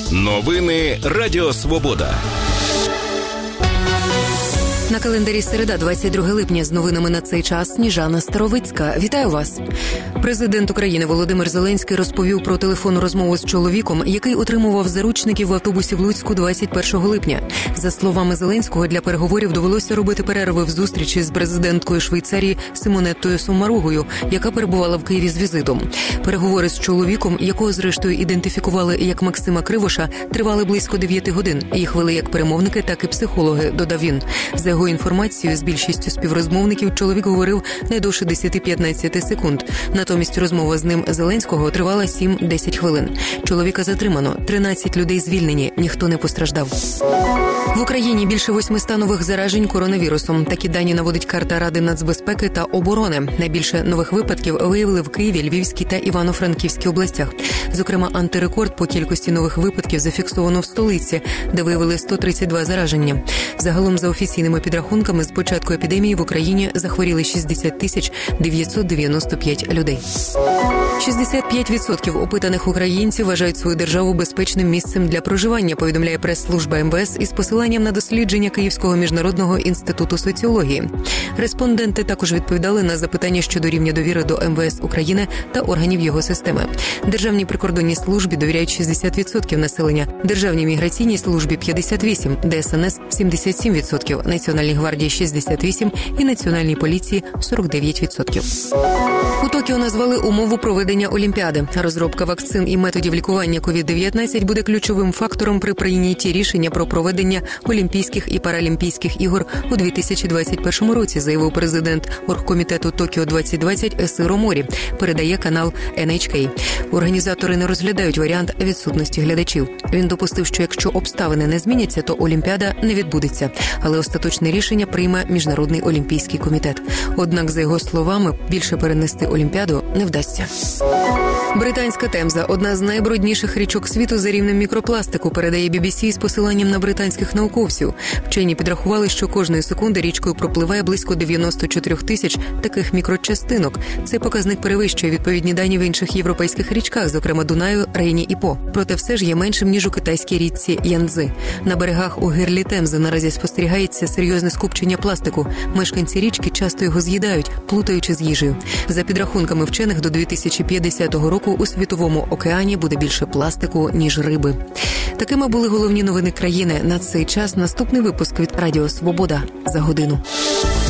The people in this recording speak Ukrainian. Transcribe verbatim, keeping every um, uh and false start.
Новини Радіо Свобода. На календарі середа, двадцять друге липня, з новинами на цей час Сніжана Старовицька. Вітаю вас. Президент України Володимир Зеленський розповів про телефонну розмову з чоловіком, який отримував заручників в автобусі в Луцьку двадцять першого липня. За словами Зеленського, для переговорів довелося робити перерви в зустрічі з президенткою Швейцарії Симонеттою Соммаругою, яка перебувала в Києві з візитом. Переговори з чоловіком, якого зрештою ідентифікували як Максима Кривоша, тривали близько дев'яти годин. Їх вели як перемовники, так і психологи, додав він. За його інформацією, з більшістю співрозмовників чоловік говорив не довше десять-п'ятнадцять секунд. Натомість розмова з ним Зеленського тривала сім-десять хвилин. Чоловіка затримано, тринадцять людей звільнені, ніхто не постраждав. В Україні більше восьмисот нових заражень коронавірусом. Такі дані наводить карта Ради нацбезпеки та оборони. Найбільше нових випадків виявили в Києві, Львівській та Івано-Франківській областях. Зокрема, антирекорд по кількості нових випадків зафіксовано в столиці, де виявили сто тридцять два зараження. Загалом, за офіційними підрахунками, з початку епідемії в Україні захворіли шістдесят тисяч дев'ятсот дев'яносто п'ять людей. шістдесят п'ять відсотків опитаних українців вважають свою державу безпечним місцем для проживання, повідомляє прес-служба ем ве ес із посиланням на дослідження Київського міжнародного інституту соціології. Респонденти також відповідали на запитання щодо рівня довіри до ем ве ес України та органів його системи. Державній прикордонній службі довіряють шістдесят відсотків населення, Державній міграційній службі – п'ятдесят вісім відсотків, де ес ен ес – сімдесят сім відсотків, Національній гвардії – шістдесят вісім відсотків і Національній поліції – сорок дев'ять відсотків. У Токіо назвали умову проведення Олімпіади. Розробка вакцин і методів лікування ковід дев'ятнадцять буде ключовим фактором при прийнятті рішення про проведення Олімпійських і Паралімпійських ігор у дві тисячі двадцять першому році, заявив президент оргкомітету Токіо двадцять двадцять Есиро Морі, передає канал ен ейч кей. Організатори не розглядають варіант відсутності глядачів. Він допустив, що якщо обставини не зміняться, то Олімпіада не відбудеться. Але остаточне рішення прийме Міжнародний олімпійський комітет. Однак, за його словами, більше перенести Олімпіаду не вдасться. Британська Темза – одна з найбрудніших річок світу за рівнем мікропластику, передає бі бі сі з посиланням на британських науковців. Вчені підрахували, що кожної секунди річкою пропливає близько дев'яносто чотири тисяч таких мікрочастинок. Цей показник перевищує відповідні дані в інших європейських річках, зокрема Дунаю, Рейні і По. Проте все ж є меншим, ніж у китайській річці Янцзи. На берегах у гирлі Темзи наразі спостерігається серйозне скупчення пластику. Мешканці річки часто його з'їдають, плутаючи з їжею. За підрахунками вчених, до дві тисячі п'ятдесятого року у Світовому океані буде більше пластику, ніж риби. Такими були головні новини країни. На цей час наступний випуск від Радіо Свобода за годину.